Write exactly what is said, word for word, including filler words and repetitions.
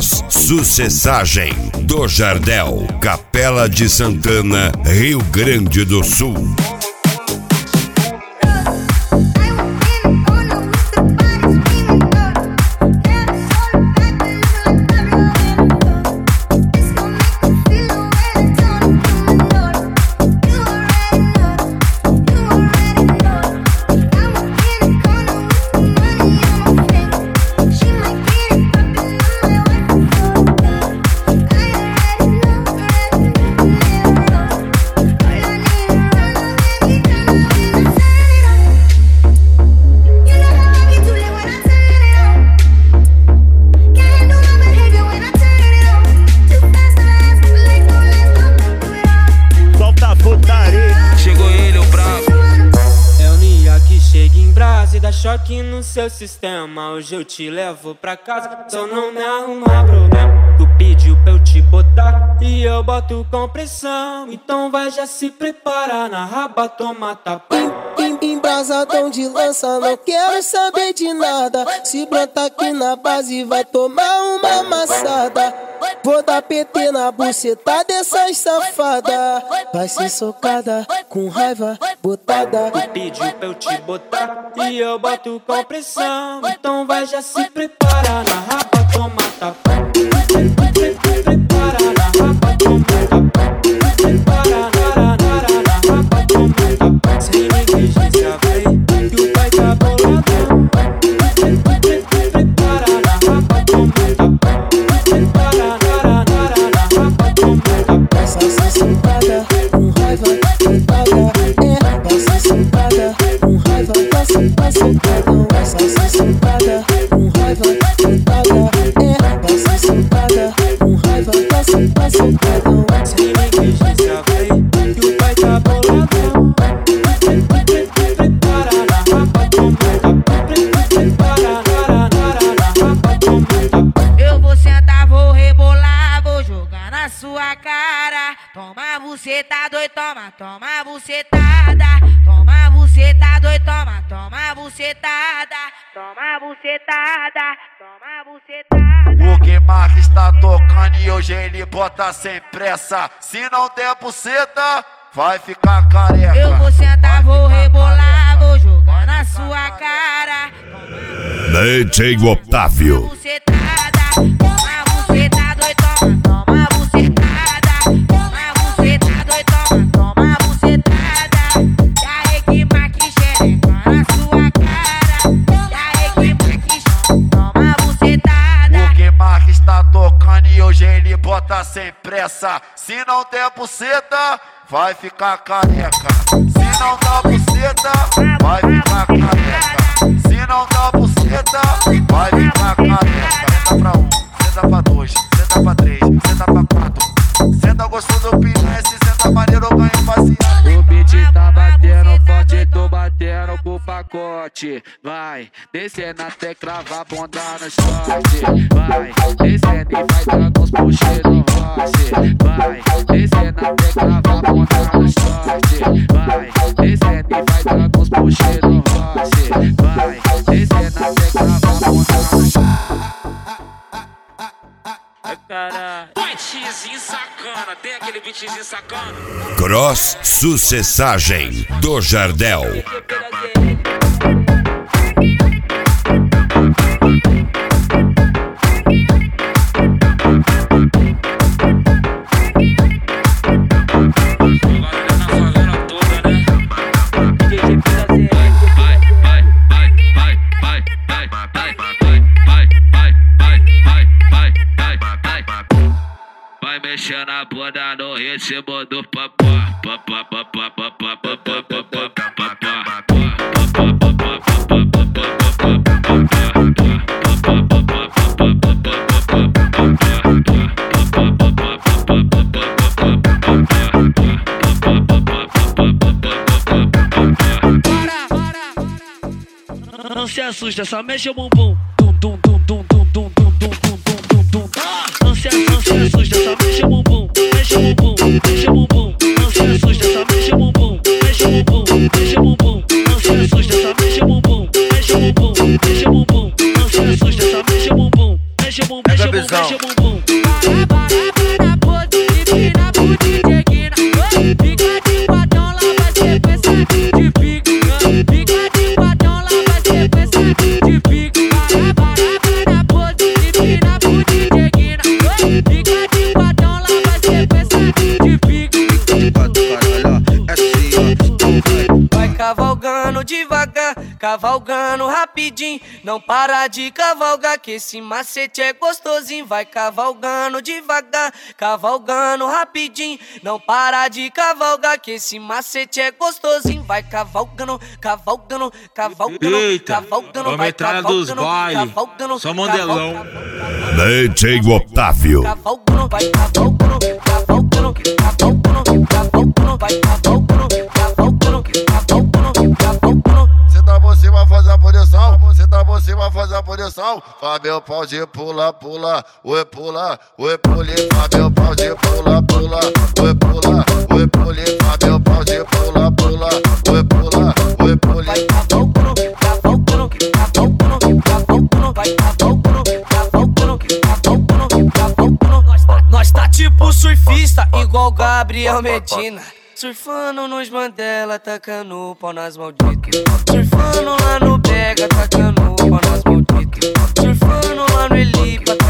Cross Sucessagem do Jardel, Capela de Santana, Rio Grande do Sul. Dá choque no seu sistema, hoje eu te levo pra casa, só não me arrumar problema. Tu pediu pra eu te botar e eu boto com pressão, então vai já se preparar na raba, toma tapa. Embrasadão de lança, não quero saber de nada. Se brotar aqui na base vai tomar uma amassada. Vou dar P T na buceta dessas safadas. Vai ser socada, com raiva, botada. Tu pediu pra eu te botar e eu boto com pressão, então vai já se preparar na raba, toma tapa. Prepara na raba, toma tapa. Prepara na raba, toma tapa. Sem negligência vai, que o pai tá boladão. Prepara na raba, toma tapa. Prepara na raba, toma tapa. Vai ser socada, com raiva, botada. É, vai ser socada, com raiva, vai ser socada. Vai ser socada, com raiva, botada. É, vai ser socada, com raiva, vai ser socada. Sem negligência vai, que o pai tá boladão. Prepara na raba, toma tapa. Prepara na raba, toma tapa. Eu vou sentar, vou rebolar, vou jogar na sua cara. Toma buceta doido, toma, toma bucetada. Toma buceta doido, toma, toma bucetada. Toma bucetada, toma bucetada. O que Mark está tocando e hoje ele bota sem pressa. Se não der buceta, vai ficar careca. Eu vou sentar, vou rebolar, vou jogar na sua cara. D J Otávio. Bucetada, toma buceta doido, toma, toma bucetada. Toma buceta doido, toma, toma bucetada. E aí que Mark xereca na sua cara. E aí que Mark toma bucetada. O que Mark está tocando e hoje ele bota sem pressa. Se não der buceta, vai ficar careca. Se não dá buceta, vai ficar careca. Se não dá buceta, vai ficar careca. Senta pra um, senta pra dois, senta pra três, senta pra quatro. Senta gostoso do pinete, senta maneiro, ganha passeado. O beat tá batendo forte, tô batendo com o pacote. Vai, descendo até cravar a bunda no short. Vai, descendo e vai dando uns puxeiros no roce. Vai, descendo até cravar a bunda no short. Vai, descendo e vai dando uns puxeiros no roce. Vai, descendo até cravar a bunda no short. Caralho. Beatzinho sacana, tem aquele beatzinho sacana. Cross Sucessagem do Jardel. Vai mexendo a bunda no ritmo do papá. Papá, papá, papá, papá, papá, papá. Não se assusta, só mexe o bumbum. Tum, tum, tum, tum, tum, tum, tum, tum, tum, tum, tum, tum. Não se, não se assusta, só mexe o bumbum. Mexe o bumbum, mexe o bumbum. Não se assusta, só mexe o bumbum. Mexe o bumbum, mexe o bumbum. Não se assusta, só mexe o bumbum. Mexe o bumbum, mexe o bumbum. Não se assusta, só mexe o bumbum. Mexe o bumbum, mexe o bumbum, mexe o bumbum. devagar, cavalgando rapidinho. Não para de cavalgar, que esse macete é gostosinho. Vai cavalgando devagar, cavalgando rapidinho. Não para de cavalgar, que esse macete é gostosinho. Vai cavalgando, cavalgando, cavalgando. Eita, cavalgando, vamos entrar dos bailes. Só modelão. D J Otávio. Cavalgando, vai cavalgando, cavalgando, cavalgando, cavalgando, vai cavalgando, cavalgando, cavalgando, cavalgando. Cê tá você vai fazer a posição, cê tá você vai fazer a posição. Faz meu pau de pula, pula, oi pula, oi pule. Faz meu pau de pula, pula, oi pula, oi pule. Faz meu pau de pula, pula, oi pula, oi pule. Vai cavalgando, cavalgando, cavalgando, cavalgando, vai cavalgando, cavalgando, cavalgando, cavalgando. Nós tá, nós tá tipo surfista, igual Gabriel Medina. Surfando nos Mandela, tacando pau nas malditas. Surfando lá no Bega, tacando pau nas malditas. Surfando lá no Elipa,